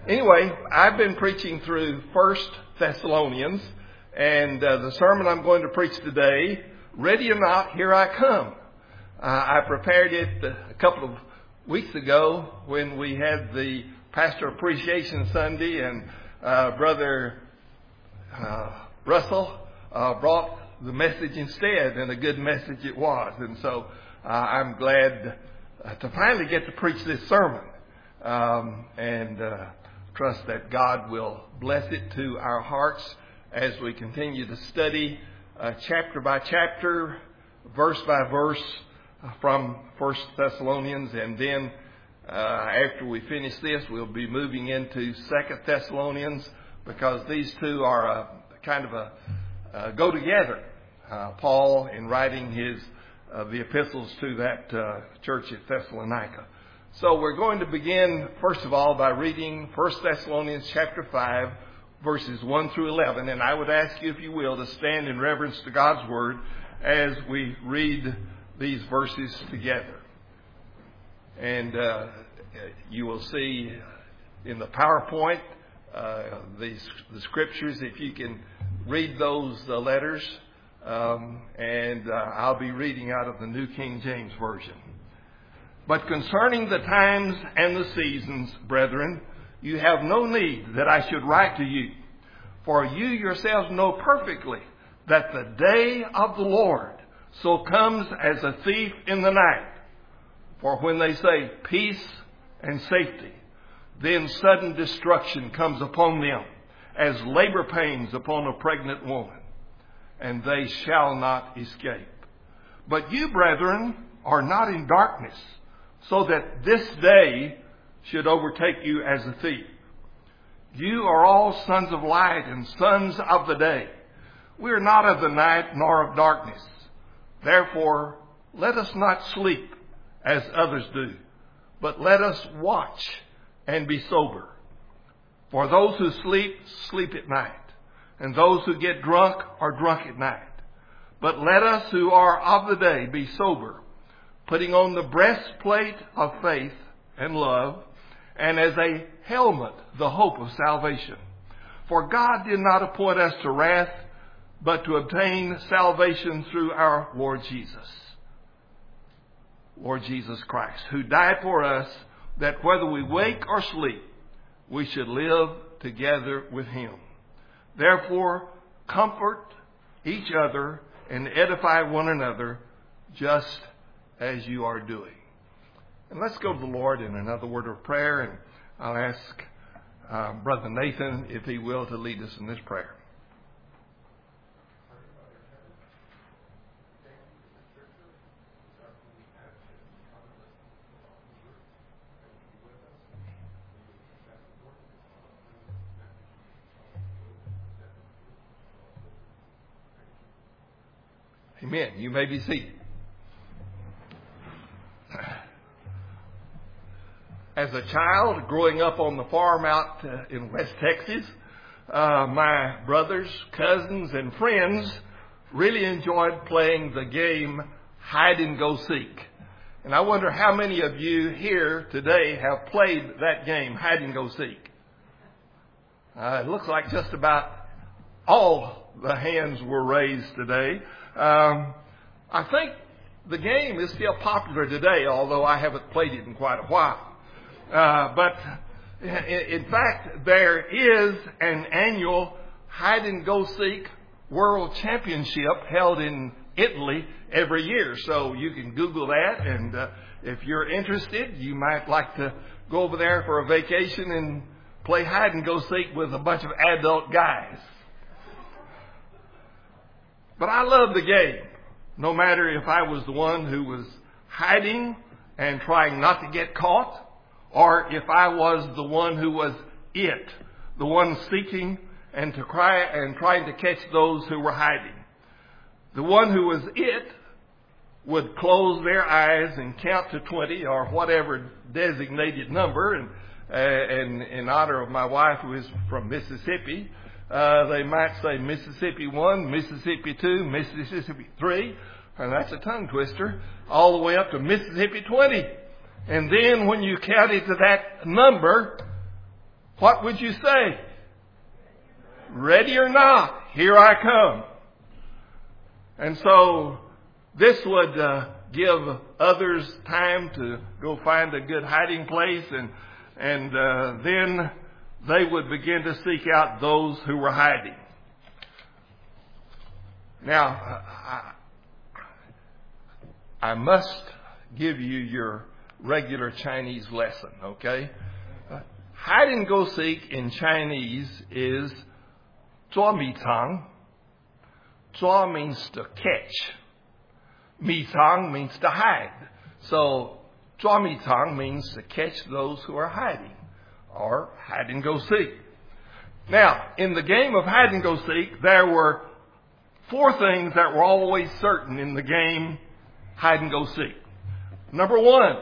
Anyway, I've been preaching through 1 Thessalonians, and the sermon I'm going to preach today, Ready or Not, Here I Come. I prepared it a couple of weeks ago when we had the Pastor Appreciation Sunday, and Brother Russell brought the message instead, and a good message it was. And so I'm glad to finally get to preach this sermon, and trust that God will bless it to our hearts as we continue to study chapter by chapter, verse by verse from 1 Thessalonians. And then after we finish this, we'll be moving into 2 Thessalonians, because these two are kind of go together. Paul, in writing the epistles to that church at Thessalonica. So we're going to begin, first of all, by reading 1 Thessalonians chapter 5, verses 1 through 11. And I would ask you, if you will, to stand in reverence to God's Word as we read these verses together. And you will see in the PowerPoint the scriptures, if you can read those letters. And I'll be reading out of the New King James Version. But concerning the times and the seasons, brethren, you have no need that I should write to you. For you yourselves know perfectly that the day of the Lord so comes as a thief in the night. For when they say peace and safety, then sudden destruction comes upon them, as labor pains upon a pregnant woman, and they shall not escape. But you, brethren, are not in darkness, so that this day should overtake you as a thief. You are all sons of light and sons of the day. We are not of the night nor of darkness. Therefore, let us not sleep as others do, but let us watch and be sober. For those who sleep, sleep at night, and those who get drunk are drunk at night. But let us who are of the day be sober, putting on the breastplate of faith and love, and as a helmet the hope of salvation. For God did not appoint us to wrath, but to obtain salvation through our Lord Jesus Christ, who died for us, that whether we wake or sleep, we should live together with Him. Therefore, comfort each other and edify one another, just as you are doing. And let's go to the Lord in another word of prayer, and I'll ask Brother Nathan, if he will, to lead us in this prayer. Amen. You may be seated. As a child growing up on the farm out in West Texas, my brothers, cousins, and friends really enjoyed playing the game hide and go seek. And I wonder how many of you here today have played that game, hide and go seek. It looks like just about all the hands were raised today. I think the game is still popular today, although I haven't played it in quite a while. But in fact, there is an annual hide and go seek world championship held in Italy every year. So you can Google that, and if you're interested, you might like to go over there for a vacation and play hide and go seek with a bunch of adult guys. But I love the game, no matter if I was the one who was hiding and trying not to get caught, or if I was the one who was it, the one seeking and trying to catch those who were hiding. The one who was it would close their eyes and count to 20 or whatever designated number. And in honor of my wife, who is from Mississippi, they might say Mississippi 1, Mississippi 2, Mississippi 3, and that's a tongue twister, all the way up to Mississippi 20. And then when you counted to that number, what would you say? Ready or not, here I come. And so this would give others time to go find a good hiding place, and then they would begin to seek out those who were hiding. Now, I must give you your regular Chinese lesson, okay? Hide and go seek in Chinese is 捉迷藏. 捉 means to catch. 迷藏 means to hide. So 捉迷藏 means to catch those who are hiding, or hide and go seek. Now, in the game of hide and go seek, there were 4 things that were always certain in the game hide and go seek. Number 1,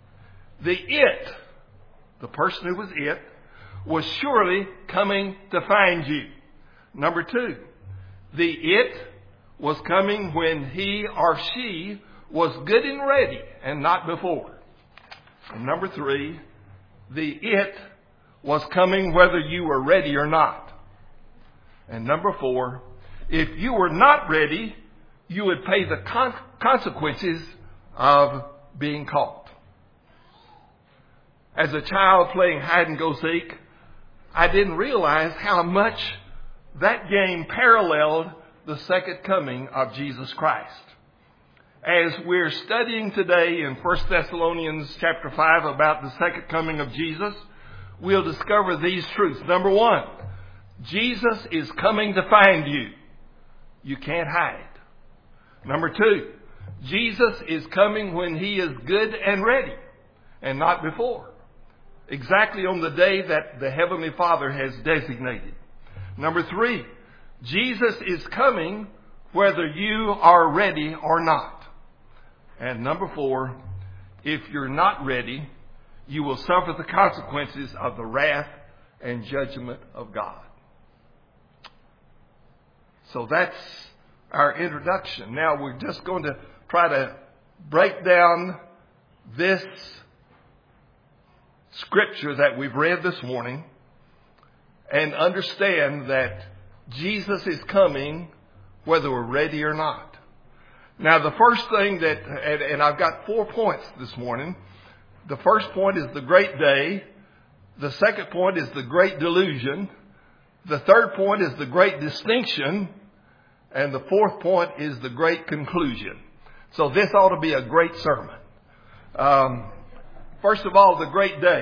the person who was it, was surely coming to find you. Number 2, it was coming when he or she was good and ready and not before. And number 3, it was coming whether you were ready or not. And number 4, if you were not ready, you would pay the consequences of being caught. As a child playing hide and go seek, I didn't realize how much that game paralleled the second coming of Jesus Christ. As we're studying today in 1 Thessalonians chapter 5 about the second coming of Jesus, we'll discover these truths. Number 1, Jesus is coming to find you. You can't hide. Number 2, Jesus is coming when he is good and ready and not before. Exactly on the day that the Heavenly Father has designated. Number 3, Jesus is coming whether you are ready or not. And number 4, if you're not ready, you will suffer the consequences of the wrath and judgment of God. So that's our introduction. Now we're just going to try to break down this scripture that we've read this morning and understand that Jesus is coming whether we're ready or not. Now the first thing that, and I've got 4 points this morning. The first point is the great day. The second point is the great delusion. The third point is the great distinction. And the fourth point is the great conclusion. So this ought to be a great sermon. First of all, the great day.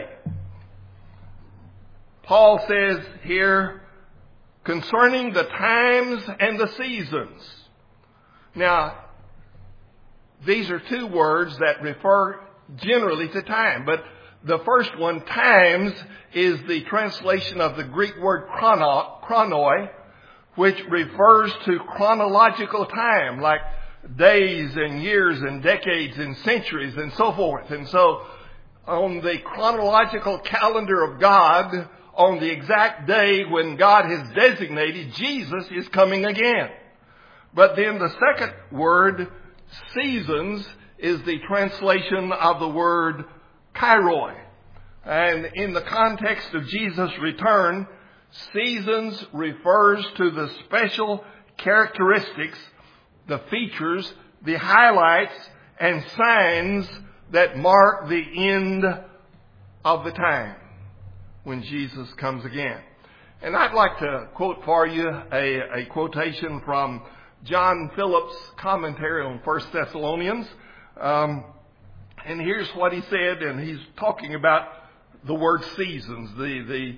Paul says here, concerning the times and the seasons. Now, these are 2 words that refer generally to time. But the first one, times, is the translation of the Greek word chronoi, which refers to chronological time, like days and years and decades and centuries and so forth. And so, on the chronological calendar of God, on the exact day when God has designated, Jesus is coming again. But then the second word, seasons, is the translation of the word kairoi. And in the context of Jesus' return, seasons refers to the special characteristics, the features, the highlights, and signs that mark the end of the time when Jesus comes again. And I'd like to quote for you a quotation from John Phillips' commentary on 1 Thessalonians. And here's what he said, and he's talking about the word seasons, the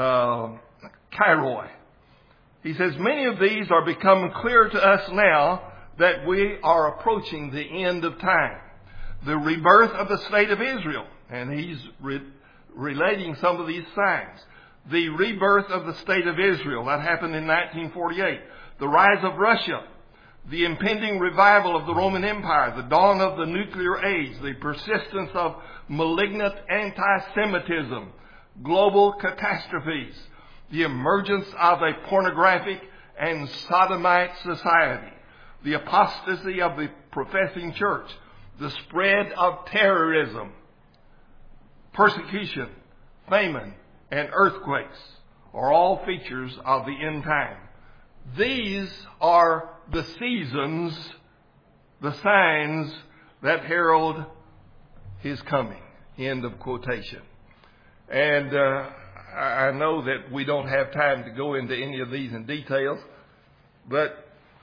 kairoi. He says, many of these are becoming clear to us now that we are approaching the end of time. The rebirth of the state of Israel, and he's relating some of these signs. The rebirth of the state of Israel, that happened in 1948. The rise of Russia, the impending revival of the Roman Empire, the dawn of the nuclear age, the persistence of malignant anti-Semitism, global catastrophes, the emergence of a pornographic and sodomite society, the apostasy of the professing church, the spread of terrorism, persecution, famine, and earthquakes are all features of the end time. These are the seasons, the signs that herald His coming. End of quotation. And I know that we don't have time to go into any of these in details, but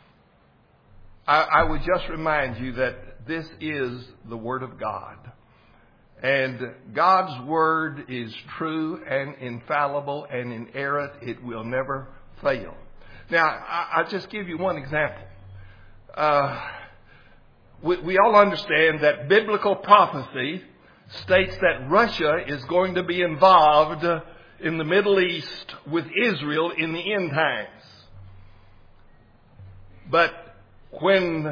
I would just remind you that this is the Word of God. And God's Word is true and infallible and inerrant. It will never fail. Now, I'll just give you one example. We all understand that biblical prophecy states that Russia is going to be involved in the Middle East with Israel in the end times. But when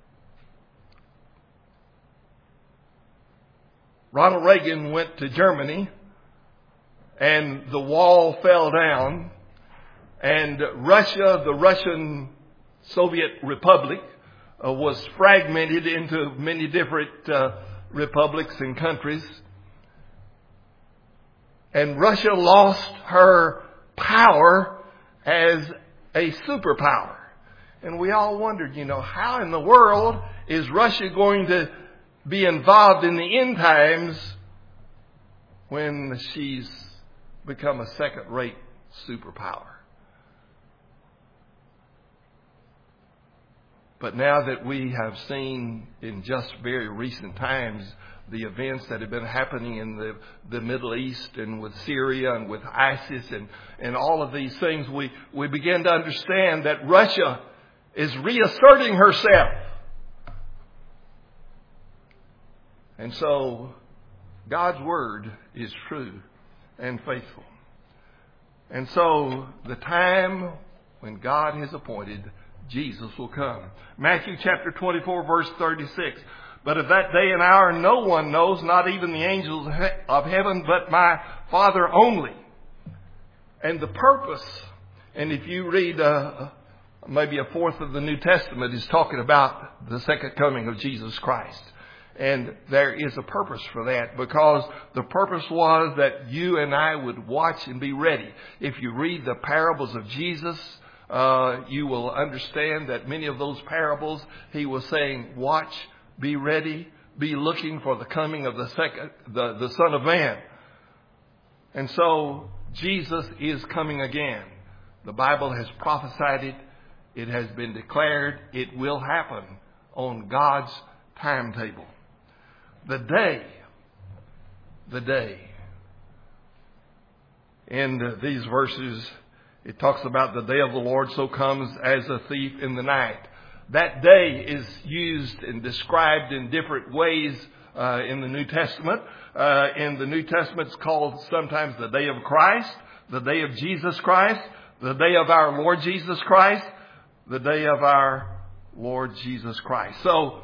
Ronald Reagan went to Germany and the wall fell down and Russia, the Russian Soviet Republic, was fragmented into many different republics and countries, and Russia lost her power as a superpower. And we all wondered, how in the world is Russia going to be involved in the end times when she's become a second-rate superpower? But now that we have seen in just very recent times the events that have been happening in the Middle East and with Syria and with ISIS and all of these things, we begin to understand that Russia is reasserting herself. And so God's Word is true and faithful. And so the time when God has appointed, Jesus will come. Matthew chapter 24, verse 36. But of that day and hour no one knows, not even the angels of heaven, but my Father only. And the purpose, and if you read maybe a fourth of the New Testament, is talking about the second coming of Jesus Christ. And there is a purpose for that, because the purpose was that you and I would watch and be ready. If you read the parables of Jesus, you will understand that many of those parables, He was saying, watch, be ready, be looking for the coming of the Son of Man. And so Jesus is coming again. The Bible has prophesied it. It has been declared. It will happen on God's timetable. The day. In these verses, it talks about the day of the Lord so comes as a thief in the night. That day is used and described in different ways in the New Testament. In the New Testament, it's called sometimes the day of Christ, the day of Jesus Christ, the day of our Lord Jesus Christ, the day of our Lord Jesus Christ.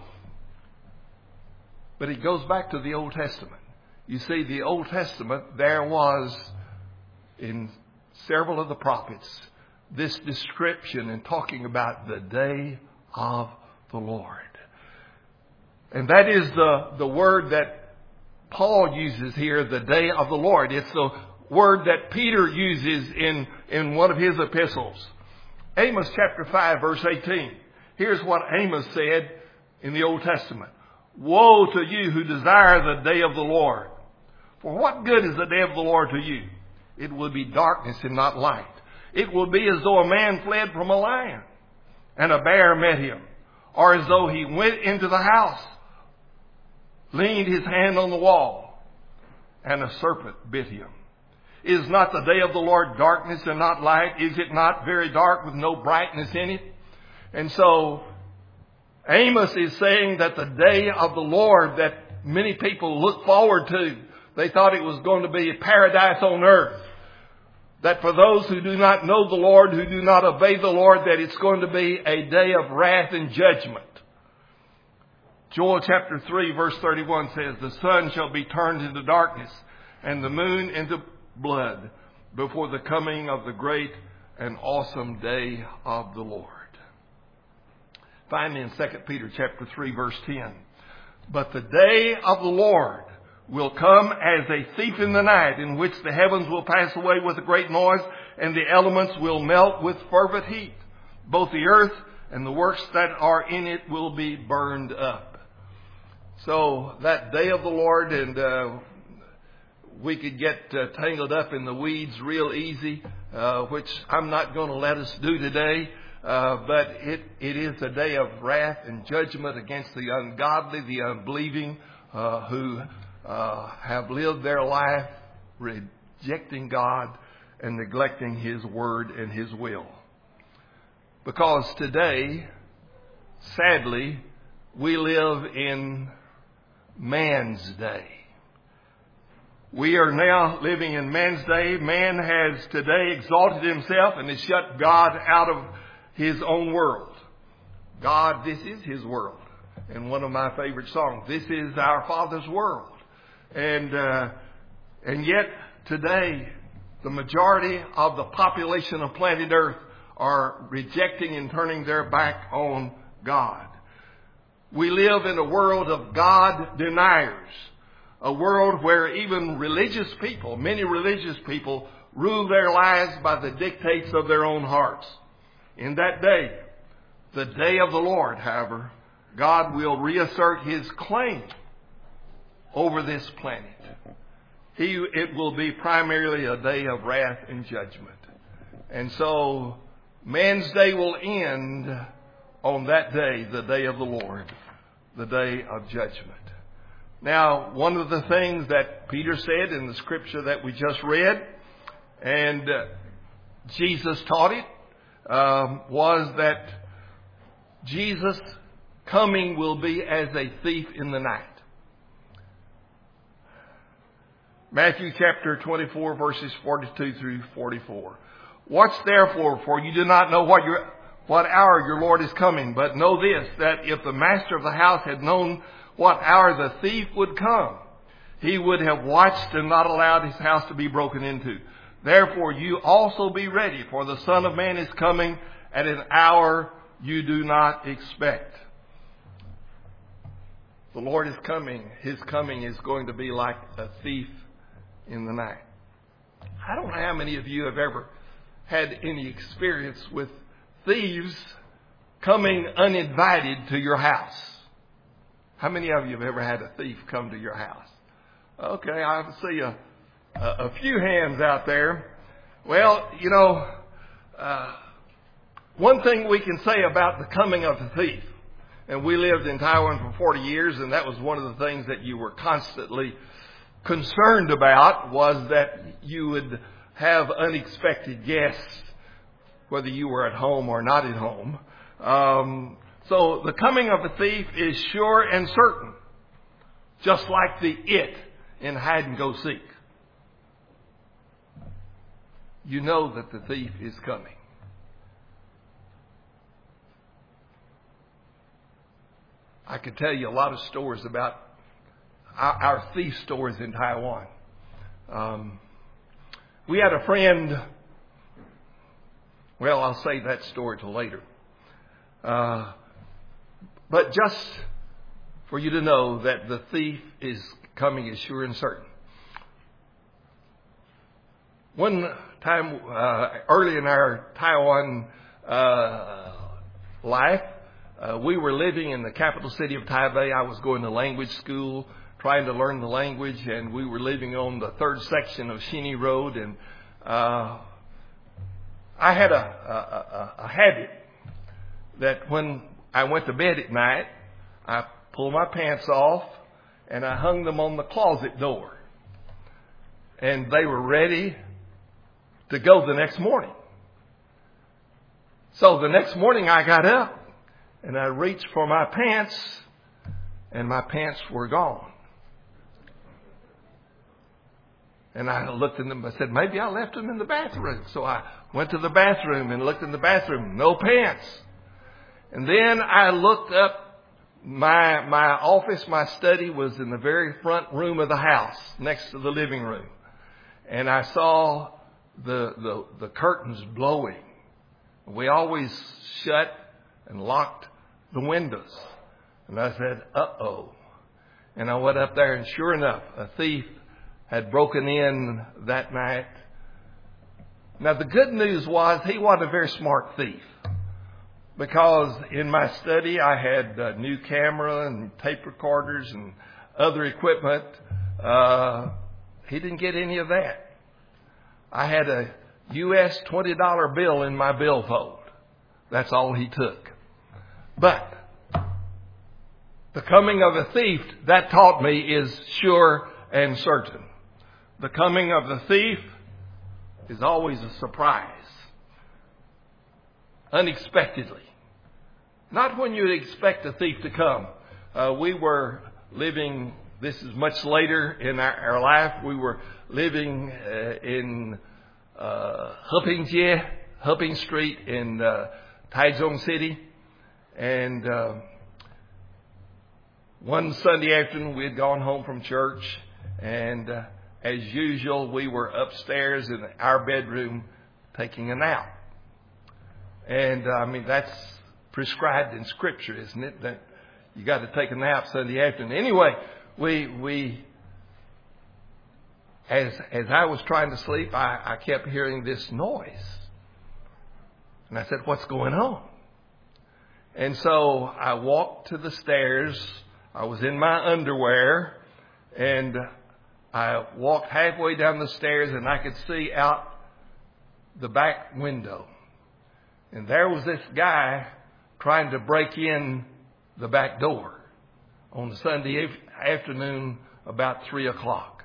But it goes back to the Old Testament. You see, the Old Testament, there was in several of the prophets this description and talking about the day of the Lord. And that is the word that Paul uses here, the day of the Lord. It's the word that Peter uses in one of his epistles. Amos chapter 5 verse 18. Here's what Amos said in the Old Testament. Woe to you who desire the day of the Lord. For what good is the day of the Lord to you? It will be darkness and not light. It will be as though a man fled from a lion and a bear met him, or as though he went into the house, leaned his hand on the wall, and a serpent bit him. Is not the day of the Lord darkness and not light? Is it not very dark with no brightness in it? And so Amos is saying that the day of the Lord that many people look forward to, they thought it was going to be a paradise on earth. That for those who do not know the Lord, who do not obey the Lord, that it's going to be a day of wrath and judgment. Joel chapter 3 verse 31 says, the sun shall be turned into darkness and the moon into blood before the coming of the great and awesome day of the Lord. Finally, in 2 Peter chapter 3 verse 10, but the day of the Lord will come as a thief in the night, in which the heavens will pass away with a great noise, and the elements will melt with fervent heat. Both the earth and the works that are in it will be burned up. So that day of the Lord, and we could get tangled up in the weeds real easy, which I'm not going to let us do today. But it is a day of wrath and judgment against the ungodly, the unbelieving, who have lived their life rejecting God and neglecting His Word and His will. Because today, sadly, we live in man's day. We are now living in man's day. Man has today exalted himself and has shut God out of His own world. God, this is His world. And one of my favorite songs, this is our Father's world. And yet today, the majority of the population of planet Earth are rejecting and turning their back on God. We live in a world of God deniers, a world where even religious people, many religious people, rule their lives by the dictates of their own hearts. In that day, the day of the Lord, however, God will reassert His claim over this planet. It will be primarily a day of wrath and judgment. And so man's day will end on that day, the day of the Lord, the day of judgment. Now, one of the things that Peter said in the scripture that we just read, and Jesus taught it, was that Jesus' coming will be as a thief in the night. Matthew chapter 24, verses 42 through 44. Watch therefore, for you do not know what hour your Lord is coming. But know this, that if the master of the house had known what hour the thief would come, he would have watched and not allowed his house to be broken into. Therefore you also be ready, for the Son of Man is coming at an hour you do not expect. The Lord is coming. His coming is going to be like a thief in the night. I don't know how many of you have ever had any experience with thieves coming uninvited to your house. How many of you have ever had a thief come to your house? Okay, I see a few hands out there. Well, you know, one thing we can say about the coming of the thief, and we lived in Taiwan for 40 years, and that was one of the things that you were constantly concerned about, was that you would have unexpected guests, whether you were at home or not at home. So the coming of a thief is sure and certain, just like the it in hide and go seek. You know that the thief is coming. I could tell you a lot of stories about our thief stories in Taiwan. We had a friend, well, I'll save that story till later. But just for you to know that the thief is coming is sure and certain. One time, early in our Taiwan life, we were living in the capital city of Taipei. I was going to language school, trying to learn the language, and we were living on the third section of Shini Road. And I had a habit that when I went to bed at night, I pulled my pants off and I hung them on the closet door. And they were ready to go the next morning. So the next morning I got up and I reached for my pants, and my pants were gone. And I looked in them. I said, maybe I left them in the bathroom. So I went to the bathroom and looked in the bathroom. No pants. And then I looked up. My office, my study was in the very front room of the house, next to the living room. And I saw the curtains blowing. We always shut and locked the windows. And I said, uh-oh. And I went up there, and sure enough, a thief had broken in that night. Now, the good news was he wasn't a very smart thief, because in my study I had a new camera and tape recorders and other equipment. He didn't get any of that. I had a U.S. $20 bill in my billfold. That's all he took. But the coming of a thief, that taught me, is sure and certain. The coming of the thief is always a surprise. Unexpectedly. Not when you expect a thief to come. We were living, this is much later in our life, we were living in Huping Street in Taichung City. And one Sunday afternoon we had gone home from church, and as usual we were upstairs in our bedroom taking a nap. And that's prescribed in Scripture, isn't it? That you got to take a nap Sunday afternoon. Anyway, we as I was trying to sleep, I kept hearing this noise. And I said, "What's going on?" And so I walked to the stairs. I was in my underwear, and I walked halfway down the stairs, and I could see out the back window. And there was this guy trying to break in the back door on the Sunday afternoon about 3 o'clock.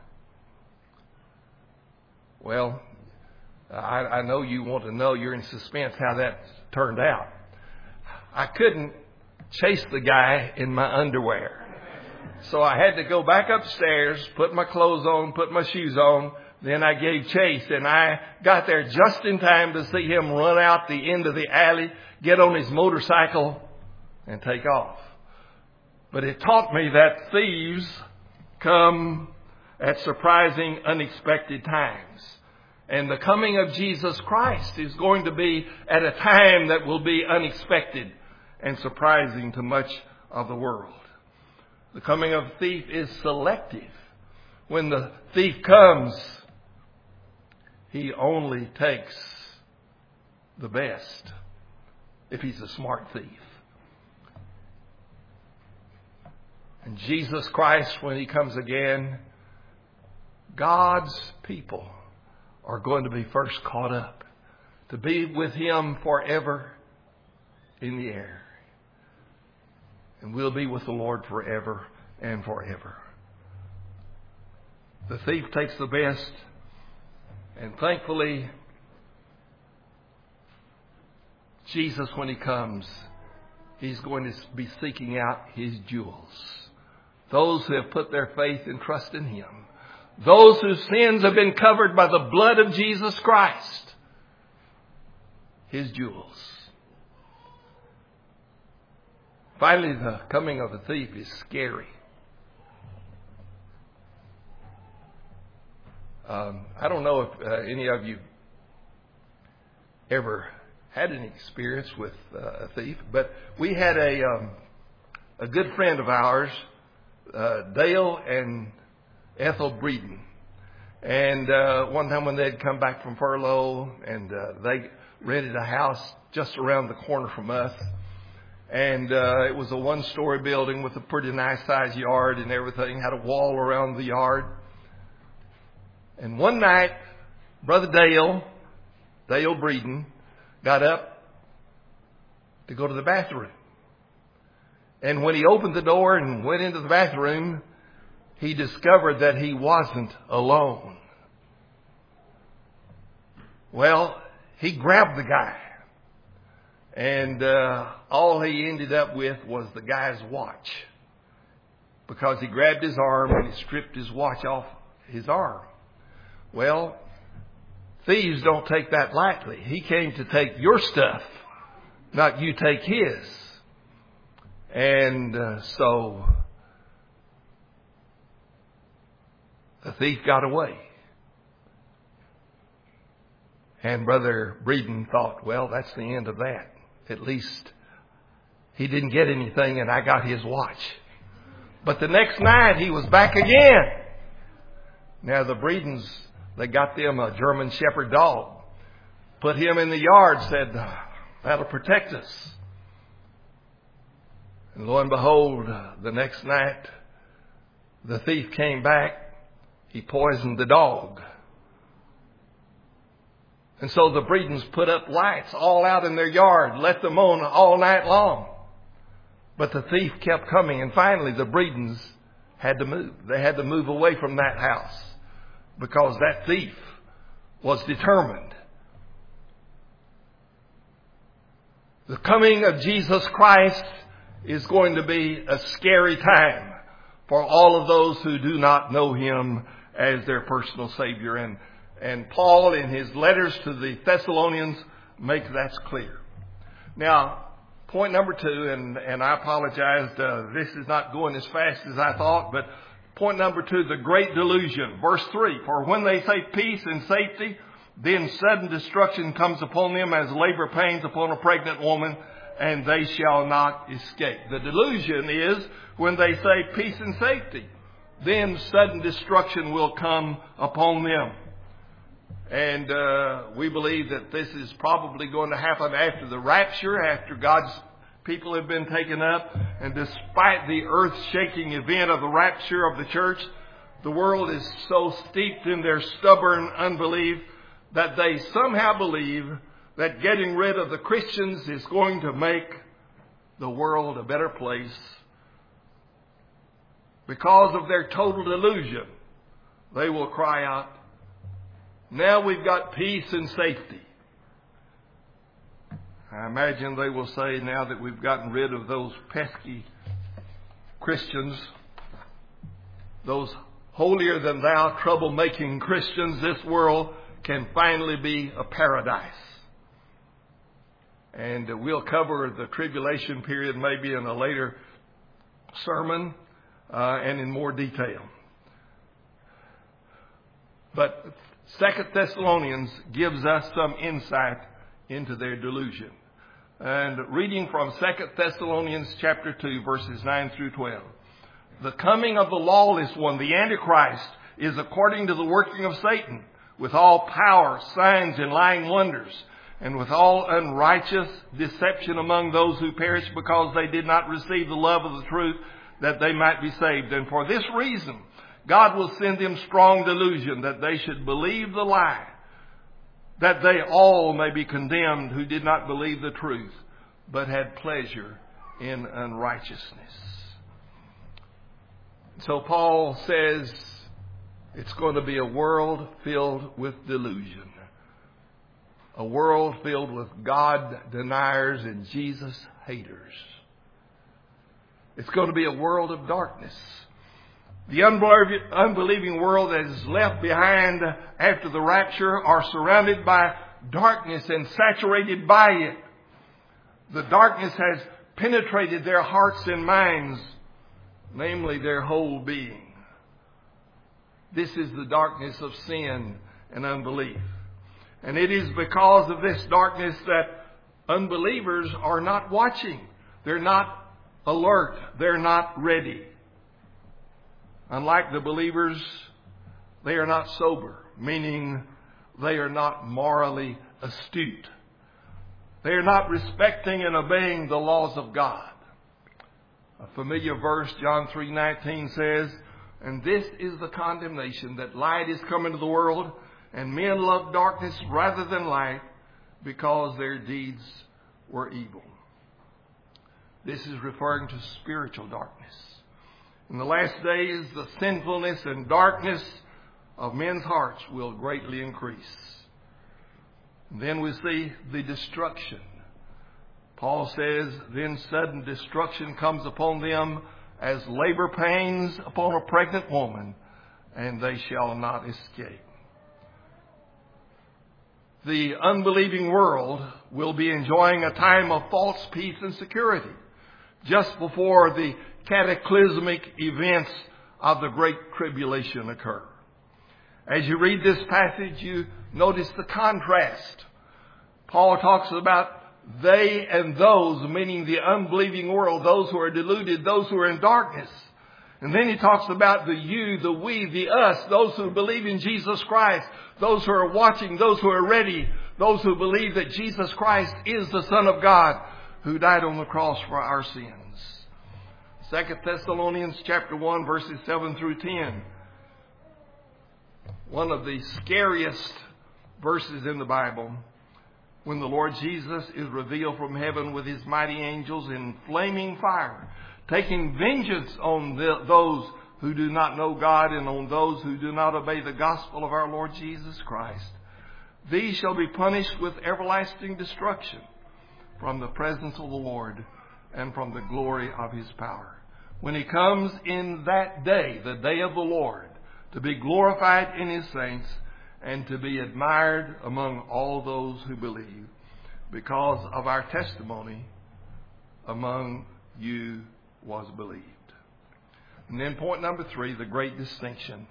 Well, I know you want to know, you're in suspense how that turned out. I couldn't chase the guy in my underwear. So I had to go back upstairs, put my clothes on, put my shoes on. Then I gave chase, and I got there just in time to see him run out the end of the alley, get on his motorcycle, and take off. But it taught me that thieves come at surprising, unexpected times. And the coming of Jesus Christ is going to be at a time that will be unexpected and surprising to much of the world. The coming of a thief is selective. When the thief comes, he only takes the best if he's a smart thief. And Jesus Christ, when he comes again, God's people are going to be first caught up to be with him forever in the air. And we'll be with the Lord forever and forever. The thief takes the best, and thankfully, Jesus, when he comes, he's going to be seeking out his jewels. Those who have put their faith and trust in him. Those whose sins have been covered by the blood of Jesus Christ. His jewels. Finally, the coming of the thief is scary. I don't know if any of you ever had any experience with a thief, but we had a good friend of ours, Dale and Ethel Breeden. And one time when they'd come back from furlough, and they rented a house just around the corner from us. And it was a one-story building with a pretty nice-sized yard and everything. Had a wall around the yard. And one night, Brother Dale Breeden, got up to go to the bathroom. And when he opened the door and went into the bathroom, he discovered that he wasn't alone. Well, he grabbed the guy. And all he ended up with was the guy's watch. Because he grabbed his arm and he stripped his watch off his arm. Well, thieves don't take that lightly. He came to take your stuff, not you take his. And so the thief got away. And Brother Breeden thought, well, that's the end of that. At least he didn't get anything and I got his watch. But the next night he was back again. Now the Bredens, they got them a German Shepherd dog. Put him in the yard, said, that'll protect us. And lo and behold, the next night, the thief came back. He poisoned the dog. And so the Bredens put up lights all out in their yard, let them on all night long. But the thief kept coming, and finally the Bredens had to move. They had to move away from that house because that thief was determined. The coming of Jesus Christ is going to be a scary time for all of those who do not know Him as their personal Savior. And Paul, in his letters to the Thessalonians, make that clear. Now, point number 2, and I apologize, this is not going as fast as I thought, but point number 2, the great delusion. Verse 3, for when they say peace and safety, then sudden destruction comes upon them as labor pains upon a pregnant woman, and they shall not escape. The delusion is when they say peace and safety, then sudden destruction will come upon them. And we believe that this is probably going to happen after the rapture, after God's people have been taken up. And despite the earth-shaking event of the rapture of the church, the world is so steeped in their stubborn unbelief that they somehow believe that getting rid of the Christians is going to make the world a better place. Because of their total delusion, they will cry out, now we've got peace and safety. I imagine they will say, now that we've gotten rid of those pesky Christians, those holier-than-thou, troublemaking Christians, this world can finally be a paradise. And we'll cover the tribulation period maybe in a later sermon and in more detail. But 2 Thessalonians gives us some insight into their delusion. And reading from 2 Thessalonians chapter 2, verses 9 through 12. The coming of the lawless one, the Antichrist, is according to the working of Satan, with all power, signs, and lying wonders, and with all unrighteous deception among those who perish because they did not receive the love of the truth that they might be saved. And for this reason, God will send them strong delusion that they should believe the lie, that they all may be condemned who did not believe the truth, but had pleasure in unrighteousness. So Paul says it's going to be a world filled with delusion. A world filled with God deniers and Jesus haters. It's going to be a world of darkness. The unbelieving world that is left behind after the rapture are surrounded by darkness and saturated by it. The darkness has penetrated their hearts and minds, namely their whole being. This is the darkness of sin and unbelief. And it is because of this darkness that unbelievers are not watching. They're not alert. They're not ready. Unlike the believers, they are not sober, meaning they are not morally astute. They are not respecting and obeying the laws of God. A familiar verse, John 3:19 says, and this is the condemnation, that light is come into the world, and men love darkness rather than light, because their deeds were evil. This is referring to spiritual darkness. In the last days, the sinfulness and darkness of men's hearts will greatly increase. And then we see the destruction. Paul says, then sudden destruction comes upon them as labor pains upon a pregnant woman, and they shall not escape. The unbelieving world will be enjoying a time of false peace and security just before the cataclysmic events of the Great Tribulation occur. As you read this passage, you notice the contrast. Paul talks about they and those, meaning the unbelieving world, those who are deluded, those who are in darkness. And then he talks about the you, the we, the us, those who believe in Jesus Christ, those who are watching, those who are ready, those who believe that Jesus Christ is the Son of God who died on the cross for our sins. 2 Thessalonians chapter 1, verses 7 through 10. One of the scariest verses in the Bible, when the Lord Jesus is revealed from heaven with his mighty angels in flaming fire, taking vengeance on those who do not know God and on those who do not obey the gospel of our Lord Jesus Christ. These shall be punished with everlasting destruction from the presence of the Lord and from the glory of his power. When he comes in that day, the day of the Lord, to be glorified in his saints and to be admired among all those who believe, because of our testimony among you was believed. And then point number 3, the great distinction.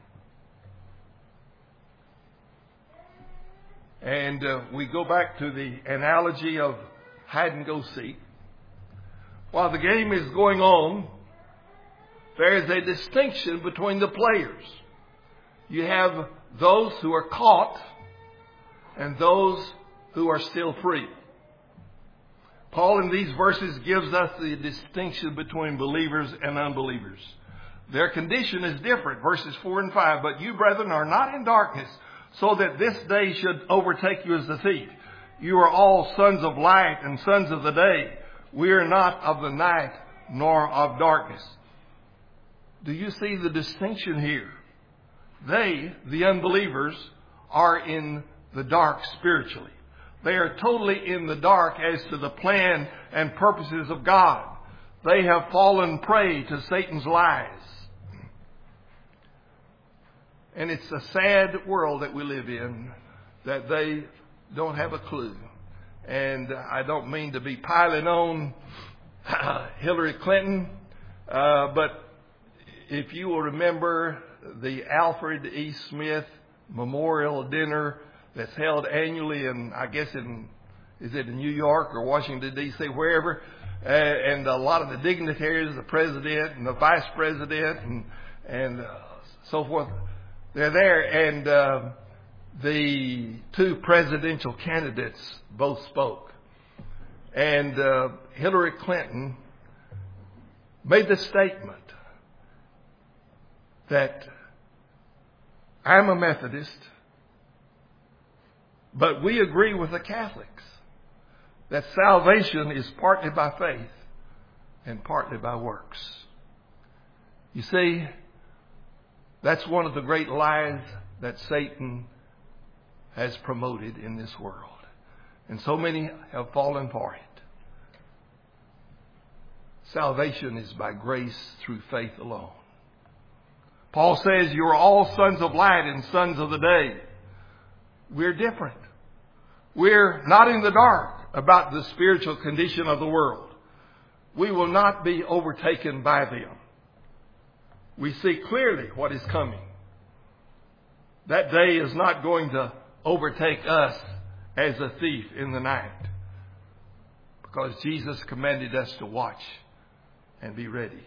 And we go back to the analogy of hide and go seek. While the game is going on, there is a distinction between the players. You have those who are caught and those who are still free. Paul in these verses gives us the distinction between believers and unbelievers. Their condition is different, verses 4 and 5. But you, brethren, are not in darkness, so that this day should overtake you as a thief. You are all sons of light and sons of the day. We are not of the night nor of darkness. Do you see the distinction here? They, the unbelievers, are in the dark spiritually. They are totally in the dark as to the plan and purposes of God. They have fallen prey to Satan's lies. And it's a sad world that we live in, that they don't have a clue. And I don't mean to be piling on Hillary Clinton, but if you will remember the Alfred E. Smith Memorial Dinner that's held annually in, I guess is it in New York or Washington, D.C., wherever, and a lot of the dignitaries, the president and the vice president and so forth, they're there, and the two presidential candidates both spoke. And Hillary Clinton made the statement that I'm a Methodist, but we agree with the Catholics that salvation is partly by faith and partly by works. You see, that's one of the great lies that Satan has promoted in this world. And so many have fallen for it. Salvation is by grace through faith alone. Paul says you're all sons of light and sons of the day. We're different. We're not in the dark about the spiritual condition of the world. We will not be overtaken by them. We see clearly what is coming. That day is not going to overtake us as a thief in the night, because Jesus commanded us to watch and be ready.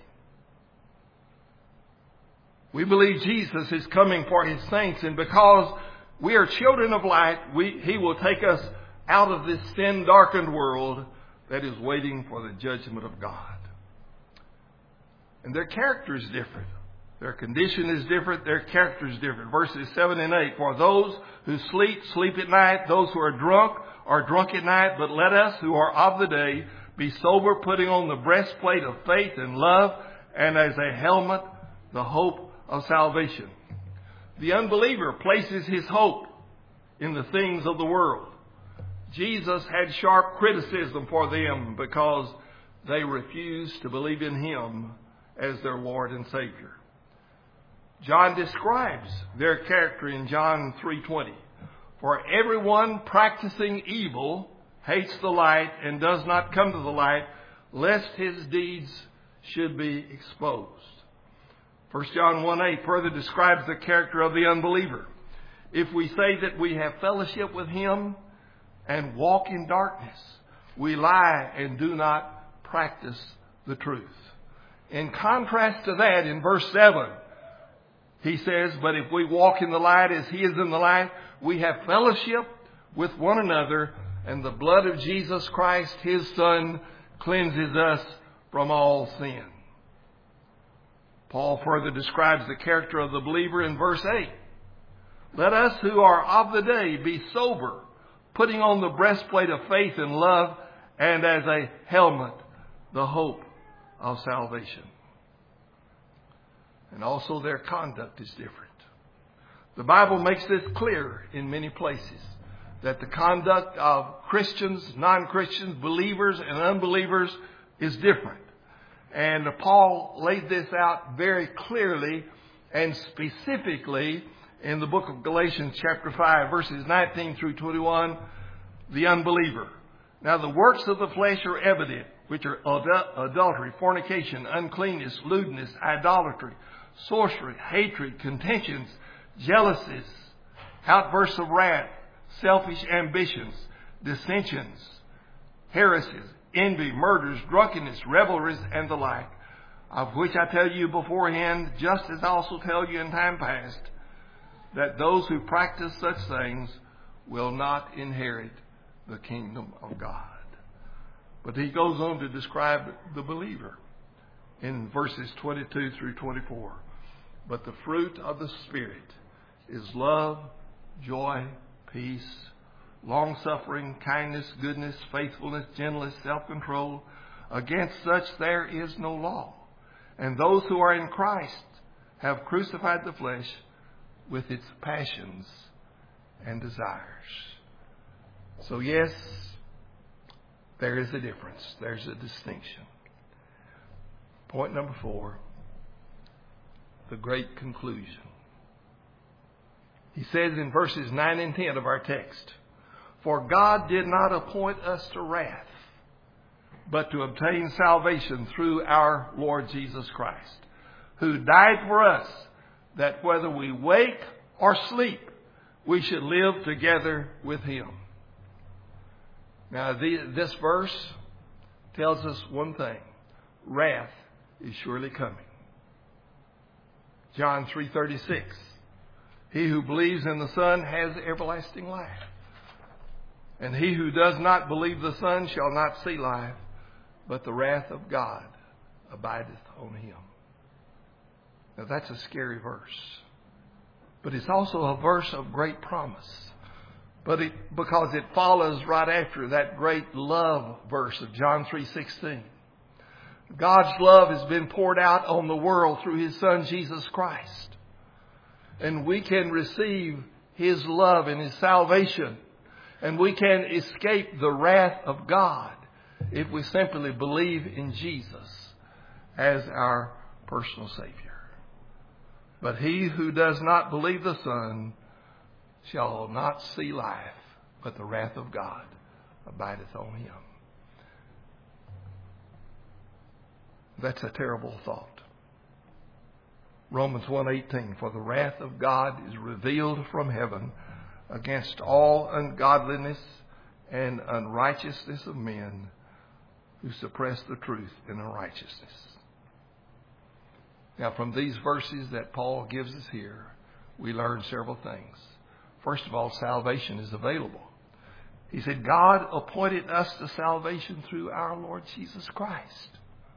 We believe Jesus is coming for his saints, and because we are children of light, he will take us out of this sin-darkened world that is waiting for the judgment of God. And their character is different. Their condition is different. Their character is different. Verses 7 and 8. For those who sleep, sleep at night. Those who are drunk at night. But let us who are of the day be sober, putting on the breastplate of faith and love, and as a helmet, the hope of salvation. The unbeliever places his hope in the things of the world. Jesus had sharp criticism for them because they refused to believe in him as their Lord and Savior. John describes their character in John 3:20. For everyone practicing evil hates the light and does not come to the light, lest his deeds should be exposed. 1 John 1:8 further describes the character of the unbeliever. If we say that we have fellowship with him and walk in darkness, we lie and do not practice the truth. In contrast to that, in verse 7, he says, but if we walk in the light as he is in the light, we have fellowship with one another, and the blood of Jesus Christ, his Son, cleanses us from all sin. Paul further describes the character of the believer in verse 8. Let us who are of the day be sober, putting on the breastplate of faith and love, and as a helmet, the hope of salvation. And also their conduct is different. The Bible makes this clear in many places, that the conduct of Christians, non-Christians, believers, and unbelievers is different. And Paul laid this out very clearly and specifically in the book of Galatians chapter 5, verses 19 through 21, the unbeliever. Now the works of the flesh are evident, which are adultery, fornication, uncleanness, lewdness, idolatry, sorcery, hatred, contentions, jealousies, outbursts of wrath, selfish ambitions, dissensions, heresies, envy, murders, drunkenness, revelries, and the like, of which I tell you beforehand, just as I also tell you in time past, that those who practice such things will not inherit the kingdom of God. But he goes on to describe the believer in verses 22 through 24. But the fruit of the Spirit is love, joy, peace, long-suffering, kindness, goodness, faithfulness, gentleness, self-control. Against such there is no law. And those who are in Christ have crucified the flesh with its passions and desires. So yes, there is a difference. There's a distinction. Point number 4, the great conclusion. He says in verses 9 and 10 of our text, for God did not appoint us to wrath, but to obtain salvation through our Lord Jesus Christ, who died for us, that whether we wake or sleep, we should live together with him. Now, this verse tells us one thing. Wrath is surely coming. John 3:36. He who believes in the Son has everlasting life. And he who does not believe the Son shall not see life, but the wrath of God abideth on him. Now that's a scary verse. But it's also a verse of great promise. Because it follows right after that great love verse of John 3:16. God's love has been poured out on the world through his Son Jesus Christ. And we can receive his love and his salvation. And we can escape the wrath of God if we simply believe in Jesus as our personal Savior. But he who does not believe the Son shall not see life, but the wrath of God abideth on him. That's a terrible thought. Romans 1:18, for the wrath of God is revealed from heaven against all ungodliness and unrighteousness of men who suppress the truth in unrighteousness. Now, from these verses that Paul gives us here, we learn several things. First of all, salvation is available. He said, God appointed us to salvation through our Lord Jesus Christ.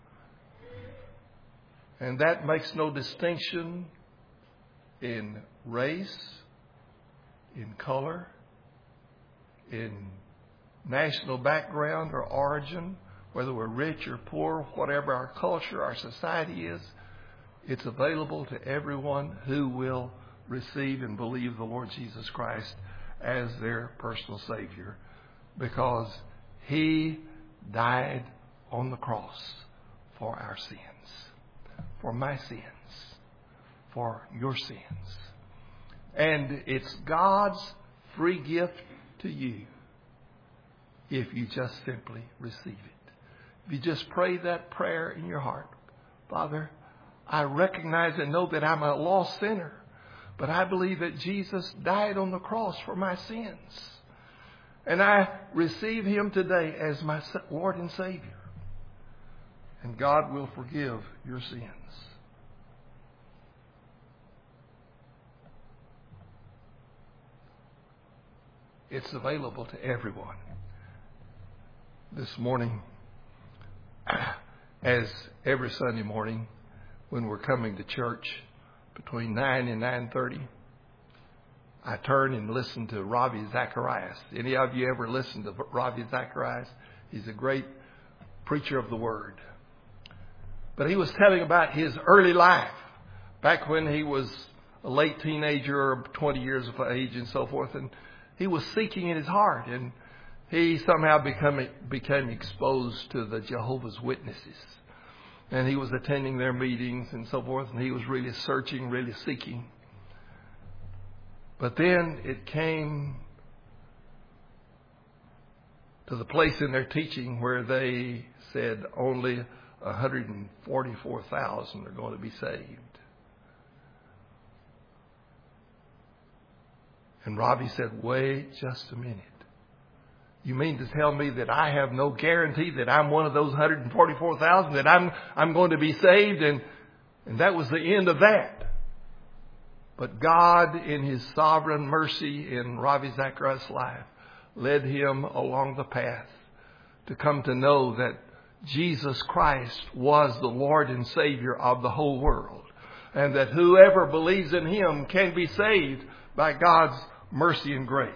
And that makes no distinction in race, in color, in national background or origin, whether we're rich or poor, whatever our culture, our society is. It's available to everyone who will receive and believe the Lord Jesus Christ as their personal Savior, because he died on the cross for our sins, for my sins, for your sins. And it's God's free gift to you if you just simply receive it. If you just pray that prayer in your heart, Father, I recognize and know that I'm a lost sinner, but I believe that Jesus died on the cross for my sins. And I receive him today as my Lord and Savior. and God will forgive your sins. It's available to everyone. This morning, as every Sunday morning, when we're coming to church between 9 and 9:30, I turn and listen to Ravi Zacharias. Any of you ever listened to Ravi Zacharias? He's a great preacher of the Word. But he was telling about his early life, back when he was a late teenager or 20 years of age and so forth. And he was seeking in his heart, and he somehow became exposed to the Jehovah's Witnesses. And he was attending their meetings and so forth, and he was really searching, really seeking. But then it came to the place in their teaching where they said only 144,000 are going to be saved. And Ravi said, wait just a minute. You mean to tell me that I have no guarantee that I'm one of those 144,000, that I'm going to be saved? And that was the end of that. But God, in His sovereign mercy in Ravi Zacharias' life, led him along the path to come to know that Jesus Christ was the Lord and Savior of the whole world, and that whoever believes in Him can be saved by God's mercy and grace.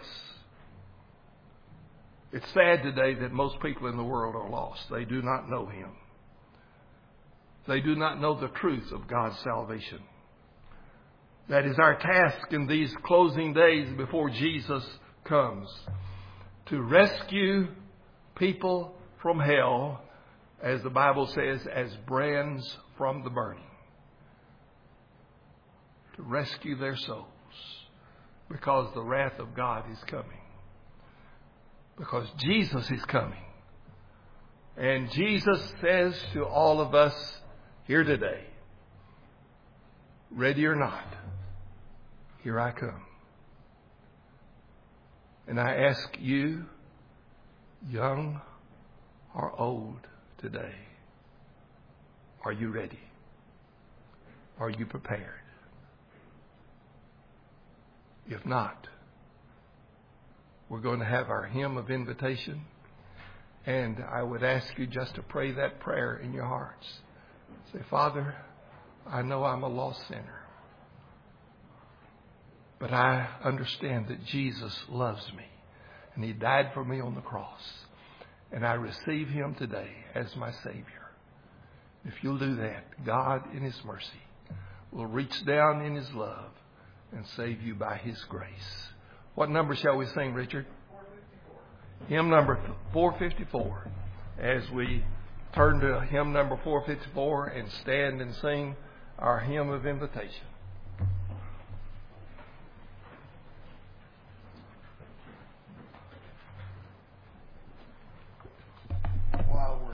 It's sad today that most people in the world are lost. They do not know Him. They do not know the truth of God's salvation. That is our task in these closing days before Jesus comes, to rescue people from hell, as the Bible says, as brands from the burning. To rescue their souls, because the wrath of God is coming. Because Jesus is coming. And Jesus says to all of us here today, ready or not, here I come. And I ask you, young or old today, are you ready? Are you prepared? If not, we're going to have our hymn of invitation. And I would ask you just to pray that prayer in your hearts. Say, Father, I know I'm a lost sinner, but I understand that Jesus loves me and He died for me on the cross. And I receive Him today as my Savior. If you'll do that, God in His mercy will reach down in His love and save you by His grace. What number shall we sing, Richard? 454. Hymn number 454. As we turn to hymn number 454 and stand and sing our hymn of invitation.